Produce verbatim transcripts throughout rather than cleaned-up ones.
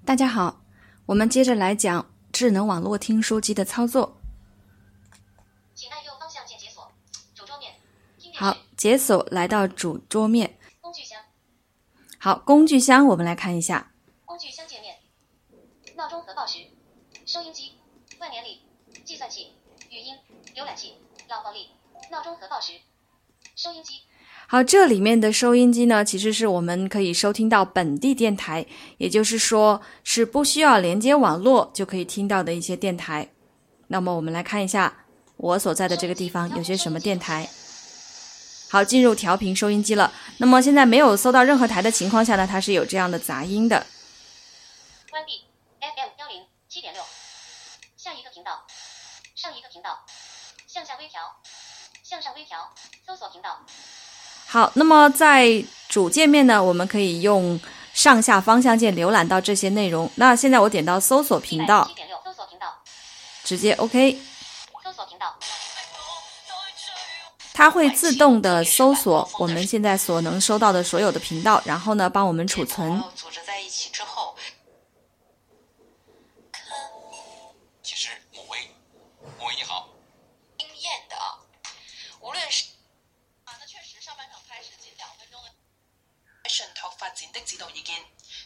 大家好，我们接着来讲智能网络听书机的操作。 请按右方向键解锁主桌面。 好，解锁来到主桌面。 工具箱。 好，工具箱我们来看一下。 工具箱界面。闹钟和报时。收音机。万年历。计算器。语音。浏览器。老黄历。闹钟和报时。收音机。 好，这里面的收音机呢，其实是我们可以收听到本地电台，也就是说是不需要连接网络就可以听到的一些电台。那么我们来看一下我所在的这个地方有些什么电台。好，进入调频收音机了。那么现在没有搜到任何台的情况下呢，它是有这样的杂音的。 关闭 F M 一零七点六。下一个频道。上一个频道。向下微调。向上微调。搜索频道。 好，那么在主界面呢，我们可以用上下方向键浏览到这些内容。那现在我点到搜索频道， 搜索频道， 直接 OK， 搜索频道， 它会自动的搜索我们现在所能收到的所有的频道，然后呢帮我们储存。 组织在一起之后， 其实母威，母威你好， 惊艳的啊，无论是。顺头发展的指导意见，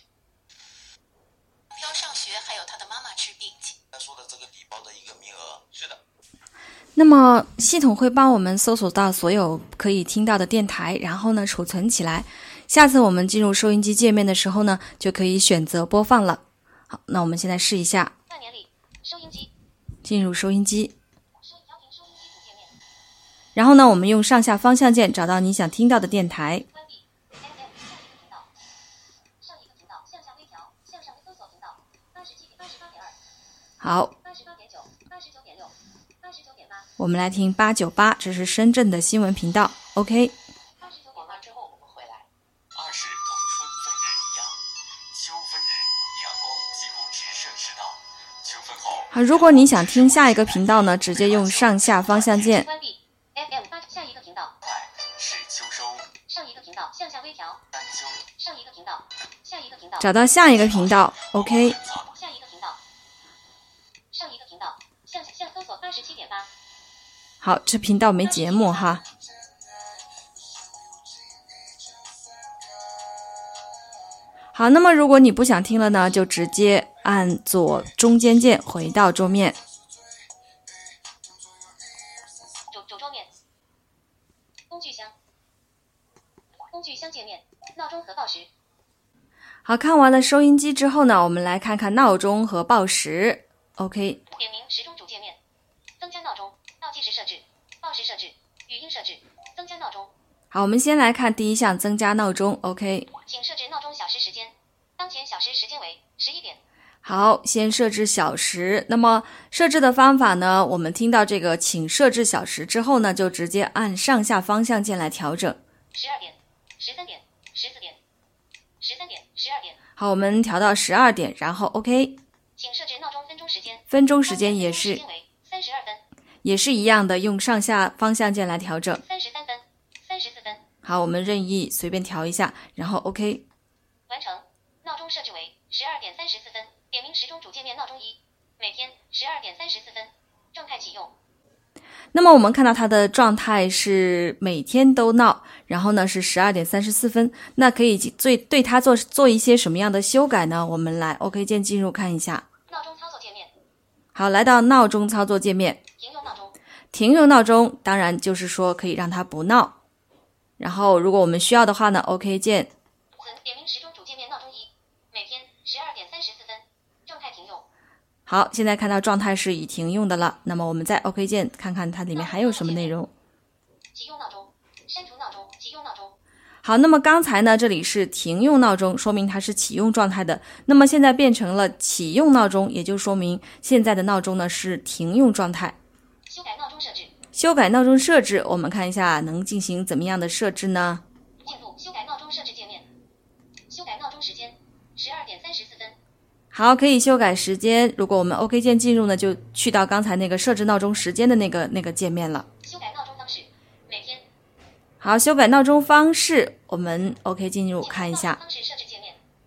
挑上学，还有他的妈妈治病。 他说的这个低保的一个名额，是的。 那么系统会帮我们搜索到所有可以听到的电台，然后呢储存起来。下次我们进入收音机界面的时候呢，就可以选择播放了。好，那我们现在试一下。 万年历收音机， 进入收音机，然后呢，我们用上下方向键找到你想听到的电台。好，我们来听八九八，这是深圳的新闻频道。OK。 广告之后我们回来。 二是同春分日一样，秋分日阳光几乎直射赤道，秋分后。 好，如果你想听下一个频道呢，直接用上下方向键。 关闭 F M 八，下一个频道。 快是秋收。 上一个频道向下微调。 单秋。 上一个频道，下一个频道。 找到下一个频道 ，OK。 下一个频道。上一个频道，向向搜索八十七点八。 好，这频道没节目哈。好，那么如果你不想听了呢，就直接按左中间键回到桌面。 主主桌面。工具箱。工具箱界面，闹钟和报时。 好，看完了收音机之后呢，我们来看看闹钟和报时。OK。 点名时钟主界面，增加闹钟，倒计时设置，报时设置，语音设置，增加闹钟。 好，我们先来看第一项，增加闹钟。OK。 请设置闹钟小时时间，当前小时时间为十一点。 好，先设置小时。那么设置的方法呢，我们听到这个请设置小时之后呢，就直接按上下方向键来调整。 十二点、十三点、十四点、十三点、十二点。 好，我们调到十二点，然后 OK。 请设置闹钟分钟时间， 分钟时间也是三十二分， 也是一样的，用上下方向键来调整。 三十三分，三十四分。 好，我们任意随便调一下，然后 OK。 完成。闹钟设置为十二点三十四分，点名时钟主界面闹钟一，每天十二点三十四分，状态启用。 那么我们看到它的状态是每天都闹，然后呢是十二点三十四分。那可以对对它做做一些什么样的修改呢？我们来 OK 键进入看一下。 闹钟操作界面。 好，来到闹钟操作界面。 停用闹钟。 停用闹钟，当然就是说可以让它不闹。然后如果我们需要的话呢 ，OK 键。 点名时钟主界面闹钟一，每天十二点三十四分，状态停用。 好，现在看到状态是已停用的了。那么我们再 OK 键看看它里面还有什么内容。 启用闹钟，删除闹钟，启用闹钟。 好，那么刚才呢，这里是停用闹钟，说明它是启用状态的。那么现在变成了启用闹钟，也就说明现在的闹钟呢是停用状态。 修改闹钟设置。 修改闹钟设置，我们看一下能进行怎么样的设置呢？ 进入修改闹钟设置界面。修改闹钟时间，十二点三十四分。 好，可以修改时间。如果我们 OK 键进入呢，就去到刚才那个设置闹钟时间的那个那个界面了。 修改闹钟方式，每天。 好，修改闹钟方式，我们 OK 进入看一下。 方式设置界面。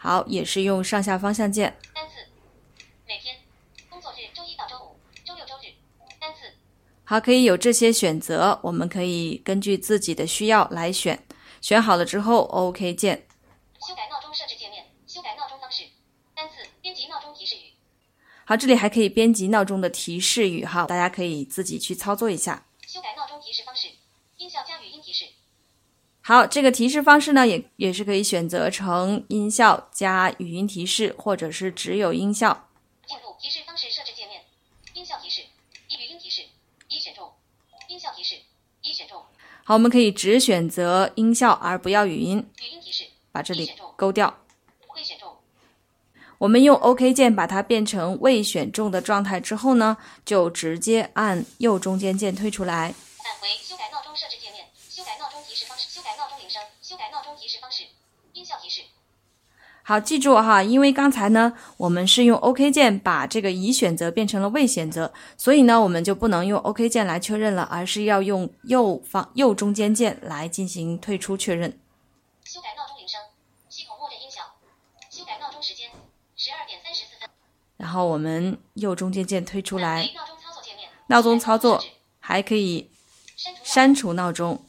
好，也是用上下方向键。 单词，每天，工作日周一到周五，周六周日。单词， 好，可以有这些选择，我们可以根据自己的需要来选。选好了之后 OK 键。 修改闹钟设置界面，修改闹钟方式。单词，编辑闹钟提示语。 好，这里还可以编辑闹钟的提示语哈，大家可以自己去操作一下。 修改闹钟提示方式，音效加语音提示。 好，这个提示方式呢，也也是可以选择成音效加语音提示，或者是只有音效。 进入提示方式设置界面，音效提示，以语音提示，已选中。音效提示，已选中。 好，我们可以只选择音效而不要语音， 语音提示， 把这里勾掉。 未选中。 我们用 OK 键把它变成未选中的状态之后呢，就直接按右中间键退出来。 返回修改闹钟设置界面，修改闹钟提示方式，修改闹钟铃声，修改闹钟提示方式，音效提示。 好，记住哈，因为刚才呢，我们是用 OK 键把这个已选择变成了未选择，所以呢，我们就不能用 OK 键来确认了，而是要用右方右中间键来进行退出确认。 修改闹钟铃声，系统默认音效。修改闹钟时间，十二点三十四分。 然后我们右中间键退出来。 闹钟操作界面， 闹钟操作还可以删除闹钟。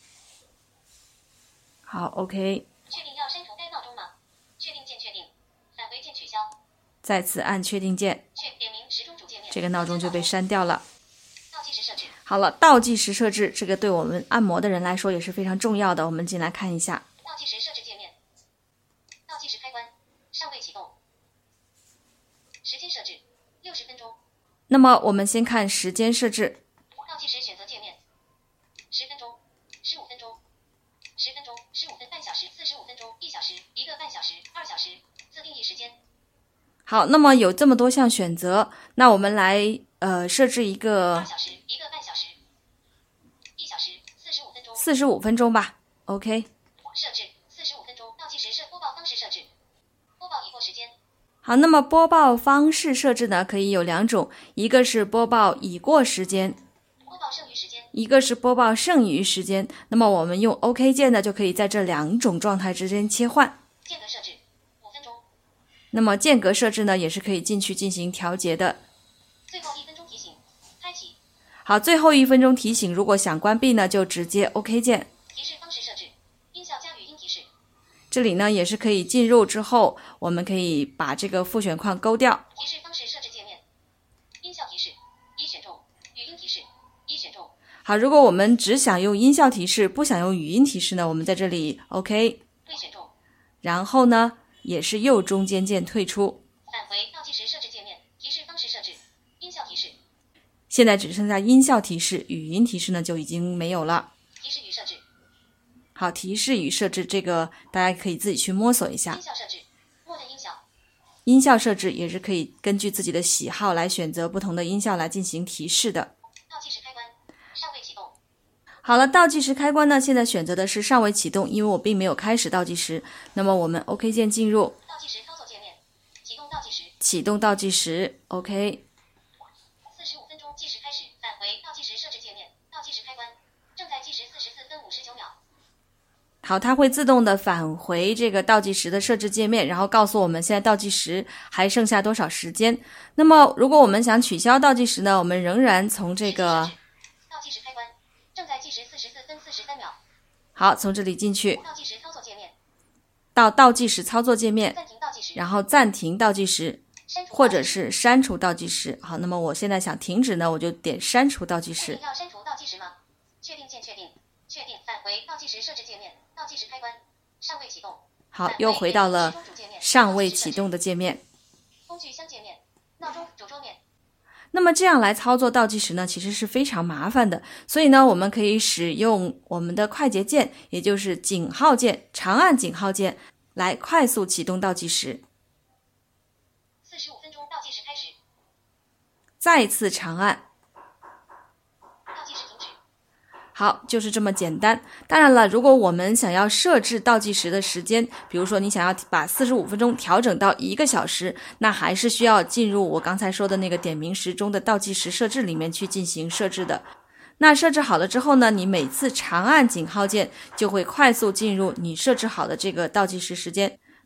好 ，OK。 确定要删除该闹钟吗？确定键确定，返回键取消。 再次按确定键， 确点明时钟主界面， 这个闹钟就被删掉了。 倒计时设置。 好了，倒计时设置，这个对我们按摩的人来说也是非常重要的。我们进来看一下。 倒计时设置界面，倒计时开关，尚未启动。时间设置，六十分钟。 那么我们先看时间设置。 倒计时选择界面，十分钟，十五分钟，十分钟，十五分，半小时，四十五分钟，一小时，一个半小时，二小时，自定义时间。 好，那么有这么多项选择，那我们来呃设置一个二小时，一个半小时，一小时，四十五分钟， 四十五分钟吧。OK。 设置四十五分钟，倒计时设播报方式设置，播报已过时间。 好，那么播报方式设置呢，可以有两种，一个是播报已过时间， 播报剩余时间， 一个是播报剩余时间。那么我们用 OK 键呢，就可以在这两种状态之间切换。 间隔设置五分钟。 那么间隔设置呢，也是可以进去进行调节的。 最后一分钟提醒，开启。 好，最后一分钟提醒，如果想关闭呢，就直接 OK 键。 提示方式设置，音效加语音提示。 这里呢也是可以进入之后，我们可以把这个复选框勾掉。 提示方式设置界面，音效提示，已选中。语音提示，已选中。 好，如果我们只想用音效提示，不想用语音提示呢，我们在这里 OK。 未选中。 然后呢，也是右中间键退出。 返回倒计时设置界面，提示方式设置，音效提示。 现在只剩下音效提示，语音提示呢就已经没有了。 提示语设置。 好，提示语设置这个大家可以自己去摸索一下。 音效设置，默认音效。 音效设置也是可以根据自己的喜好来选择不同的音效来进行提示的。 倒计时开关，尚未启动。 好了，倒计时开关呢，现在选择的是尚未启动，因为我并没有开始倒计时。那么我们 OK 键进入倒计时操作界面，启动倒计时。 启动倒计时 OK。 四十五分钟计时开始，返回倒计时设置界面，倒计时开关，正在计时四十四分五十九秒。 好，它会自动的返回这个倒计时的设置界面，然后告诉我们现在倒计时还剩下多少时间。那么如果我们想取消倒计时呢，我们仍然从这个倒计时开关，正在计时四十四分四十三秒。 好，从这里进去倒计时操作界面， 到倒计时操作界面， 暂停倒计时， 然后暂停倒计时， 删除或者是删除倒计时。好，那么我现在想停止呢，我就点删除倒计时。 要删除倒计时吗？确定键确定，确定返回倒计时设置界面，倒计时开关，尚未启动。 好，又回到了尚未启动的界面。 工具箱界面，闹钟主桌面。 那么这样来操作倒计时呢，其实是非常麻烦的。所以呢，我们可以使用我们的快捷键，也就是井号键，长按井号键来快速启动倒计时。 四十五分钟倒计时开始。 再次长按。 倒计时停止。 好，就是这么简单。当然了，如果我们想要设置倒计时的时间，比如说你想要把四十五分钟调整到一个小时，那还是需要进入我刚才说的那个点名时钟的倒计时设置里面去进行设置的。那设置好了之后呢，你每次长按井号键就会快速进入你设置好的这个倒计时时间。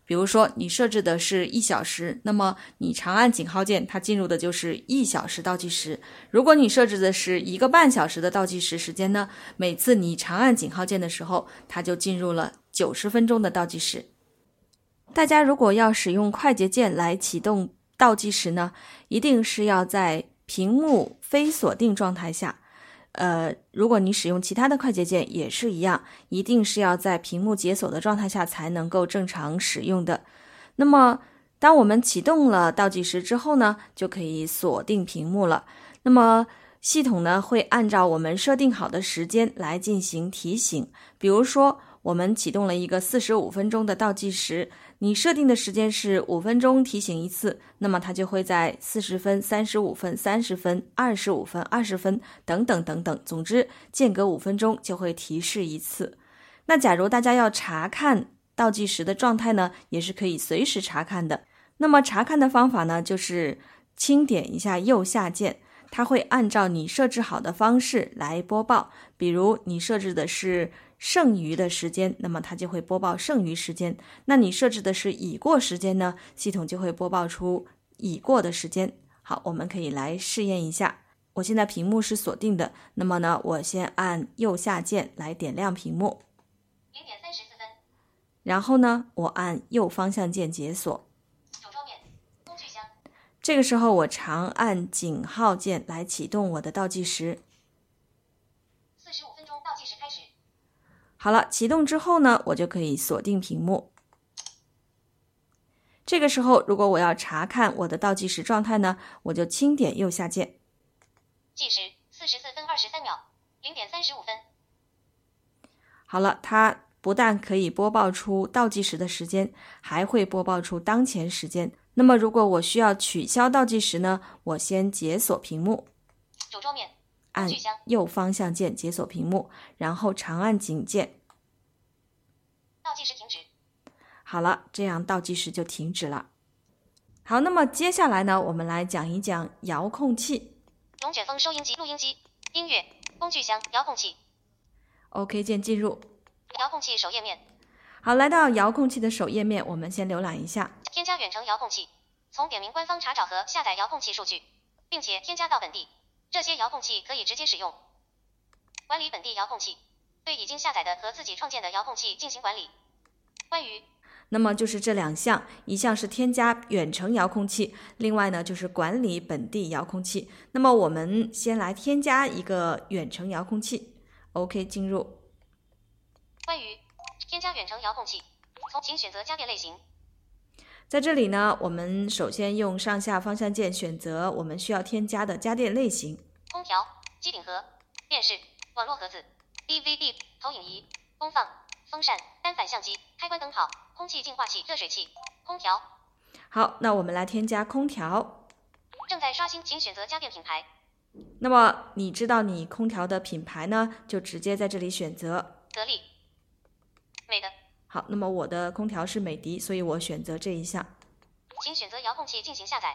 比如说你设置的是一小时，那么你长按井号键，它进入的就是一小时倒计时。如果你设置的是一个半小时的倒计时时间呢，每次你长按井号键的时候，它就进入了九十分钟的倒计时。大家如果要使用快捷键来启动倒计时呢，一定是要在屏幕非锁定状态下。呃，如果你使用其他的快捷键也是一样，一定是要在屏幕解锁的状态下才能够正常使用的。那么当我们启动了倒计时之后呢，就可以锁定屏幕了。那么系统呢会按照我们设定好的时间来进行提醒。比如说我们启动了一个四十五分钟的倒计时，你设定的时间是五分钟提醒一次，那么它就会在四十分、三十五分、三十分、二十五分、二十分等等等等，总之间隔五分钟就会提示一次。那假如大家要查看倒计时的状态呢，也是可以随时查看的。那么查看的方法呢，就是轻点一下右下键，它会按照你设置好的方式来播报。比如你设置的是剩余的时间，那么它就会播报剩余时间。那你设置的是已过时间呢，系统就会播报出已过的时间。好，我们可以来试验一下。我现在屏幕是锁定的，那么呢，我先按右下键来点亮屏幕， 零点三十四分。 然后呢，我按右方向键解锁。 主桌面，工具箱。 这个时候我长按井号键来启动我的倒计时。 四十五分钟倒计时开始。 好了，启动之后呢，我就可以锁定屏幕。这个时候，如果我要查看我的倒计时状态呢，我就轻点右下键。 计时四十四分二十三秒，零点三十五分。 好了，它不但可以播报出倒计时的时间，还会播报出当前时间。那么如果我需要取消倒计时呢，我先解锁屏幕， 主桌面， 按右方向键解锁屏幕，然后长按井键。 倒计时停止。 好了，这样倒计时就停止了。好，那么接下来呢，我们来讲一讲遥控器。 龙卷风收音机、录音机、音乐、工具箱、遥控器。 OK 键进入。 遥控器首页面。 好，来到遥控器的首页面，我们先浏览一下。 添加远程遥控器，从点名官方查找和下载遥控器数据，并且添加到本地。这些遥控器可以直接使用。管理本地遥控器，对已经下载的和自己创建的遥控器进行管理。关于那么就是这两项，一项是添加远程遥控器，另外呢就是管理本地遥控器。那么我们先来添加一个远程遥控器。OK 进入。 关于添加远程遥控器，从请选择家电类型。 在这里呢，我们首先用上下方向键选择我们需要添加的家电类型。 空调、机顶盒、电视、网络盒子、D V D、投影仪、功放、风扇、单反相机、开关灯泡、空气净化器、热水器、空调。 好，那我们来添加空调。 正在刷新，请选择家电品牌。 那么你知道你空调的品牌呢，就直接在这里选择。 得力、美的。 好，那么我的空调是美的，所以我选择这一项。 请选择遥控器进行下载。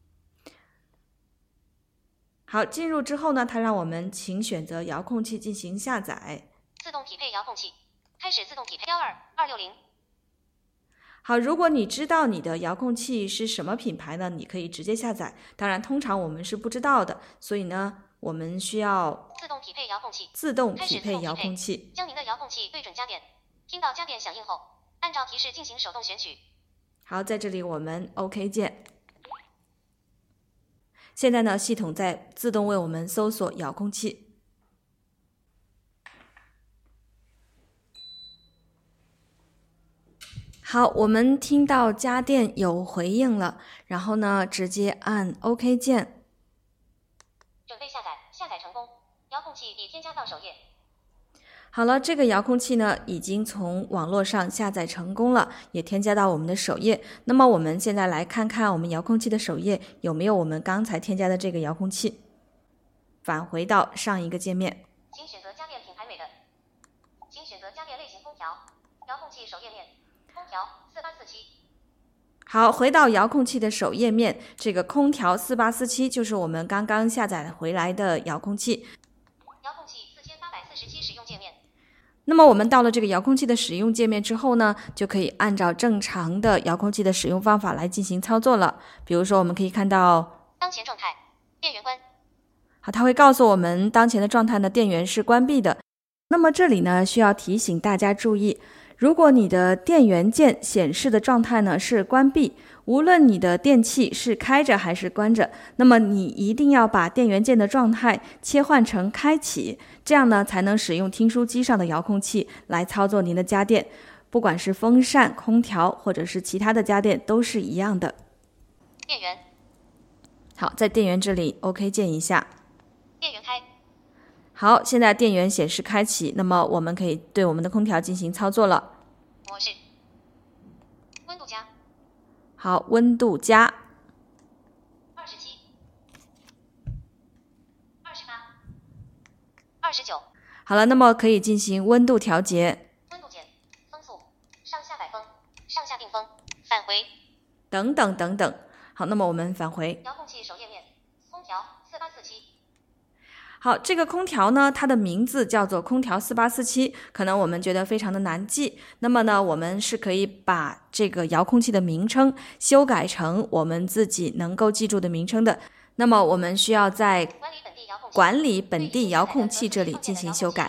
好，进入之后呢，它让我们请选择遥控器进行下载。 自动匹配遥控器，开始自动匹配。幺二二六零。 好，如果你知道你的遥控器是什么品牌呢，你可以直接下载。当然，通常我们是不知道的，所以呢，我们需要自动匹配遥控器。 自动匹配遥控器。 将您的遥控器对准家电，听到家电响应后，按照提示进行手动选取。 好，在这里我们 OK 键。现在呢，系统在自动为我们搜索遥控器。好，我们听到家电有回应了，然后呢，直接按 OK 键。 准备下载，下载成功，遥控器已添加到首页。 好了，这个遥控器呢，已经从网络上下载成功了，也添加到我们的首页。那么我们现在来看看我们遥控器的首页有没有我们刚才添加的这个遥控器。返回到上一个界面。 请选择家电品牌美的。请选择家电类型空调。遥控器首页面。空调四八四七。 好，回到遥控器的首页面，这个空调四八四七就是我们刚刚下载回来的遥控器。 遥控器四千八百四十七使用界面。 那么我们到了这个遥控器的使用界面之后呢，就可以按照正常的遥控器的使用方法来进行操作了。比如说我们可以看到当前状态，电源关。 好，它会告诉我们当前的状态呢，电源是关闭的。那么这里呢，需要提醒大家注意，如果你的电源键显示的状态呢是关闭，无论你的电器是开着还是关着，那么你一定要把电源键的状态切换成开启，这样呢才能使用听书机上的遥控器来操作您的家电，不管是风扇、空调或者是其他的家电都是一样的。 电源。 好，在电源这里 OK 键一下。 电源开。 好，现在电源显示开启，那么我们可以对我们的空调进行操作了。 模式。温度加。 好，温度加。 二十七。二十八。二十九。 好了，那么可以进行温度调节。 温度键。风速。上下摆风。上下定风。返回。 等等等等。好，那么我们返回。 遥控器首页面。空调四八四七。 好，这个空调呢，它的名字叫做空调四八四七，可能我们觉得非常的难记。那么呢，我们是可以把这个遥控器的名称修改成我们自己能够记住的名称的。那么我们需要在管理本地遥控器这里进行修改。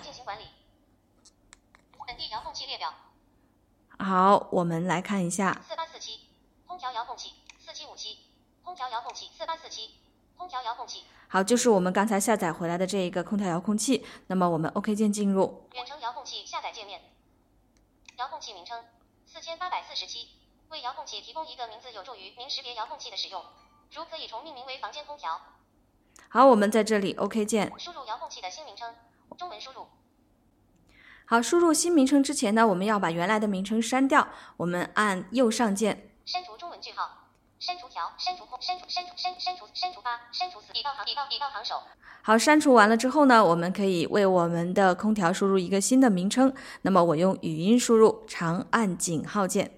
本地遥控器列表。 好，我们来看一下。 四八四七，空调遥控器四七五七，空调遥控器四八四七，空调遥控器。 好，就是我们刚才下载回来的这一个空调遥控器。那么我们 OK 键进入。 远程遥控器下载界面。遥控器名称四千八百四十七，为遥控器提供一个名字，有助于您识别遥控器的使用。如可以重命名为房间空调。 好，我们在这里 OK 键。 输入遥控器的新名称，中文输入。 好，输入新名称之前呢，我们要把原来的名称删掉。我们按右上键。 删除中文句号。删除条，删除空，删除删除删删除删除八，删除四，已到行已到已到行首。 好，删除完了之后呢，我们可以为我们的空调输入一个新的名称。那么我用语音输入，长按井号键。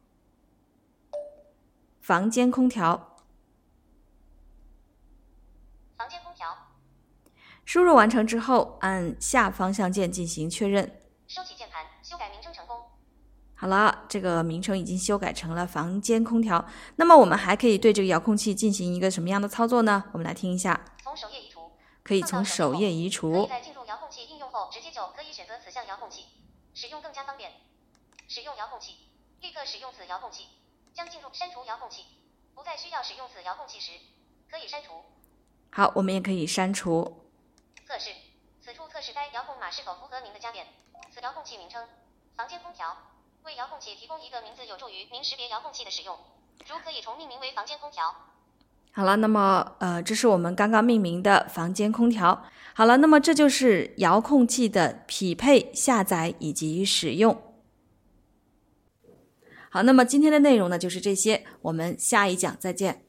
房间空调。 房间空调。 输入完成之后，按下方向键进行确认。 收起键盘，修改名称成功。 好了，这个名称已经修改成了房间空调。那么我们还可以对这个遥控器进行一个什么样的操作呢？我们来听一下。 从首页移除。 可以从首页移除。 可以在进入遥控器应用后，直接就可以选择此项遥控器，使用更加方便。使用遥控器，立刻使用此遥控器。将进入删除遥控器，不再需要使用此遥控器时，可以删除。 好，我们也可以删除。 测试，此处测试该遥控码是否符合您的家电。此遥控器名称，房间空调。为遥控器提供一个名字，有助于您识别遥控器的使用。如可以重命名为房间空调。 好了，那么呃，这是我们刚刚命名的房间空调。好了，那么这就是遥控器的匹配、下载以及使用。好，那么今天的内容呢就是这些，我们下一讲再见。